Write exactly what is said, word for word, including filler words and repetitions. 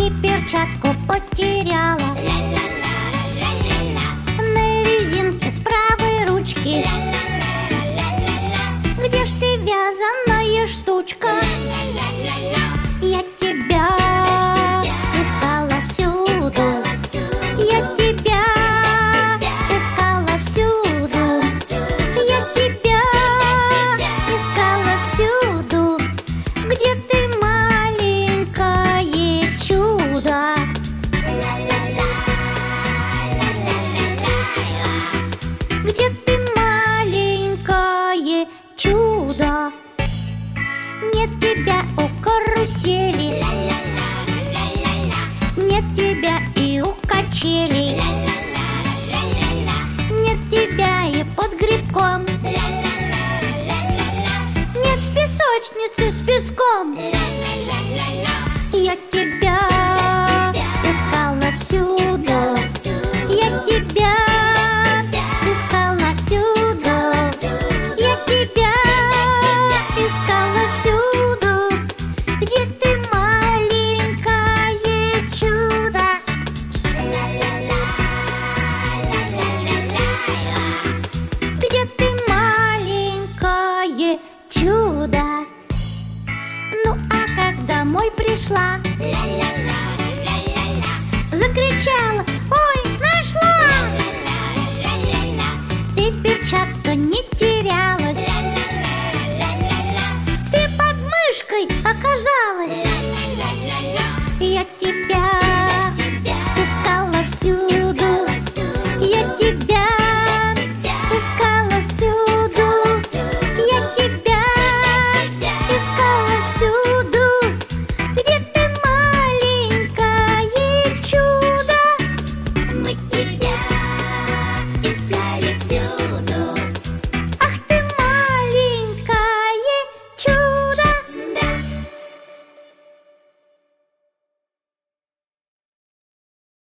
и перчатку потеряла. На резинке с правой ручки. Где ж ты, вязаная штучка? Я тебя искала всюду. Я тебя искала всюду. Я тебя искала всюду. Где ты, маленькое чудо? Где ты, маленькое чудо? Нет тебя у карусели, нет тебя и у качелей, нет тебя и под грибком, нет в песочнице с песком.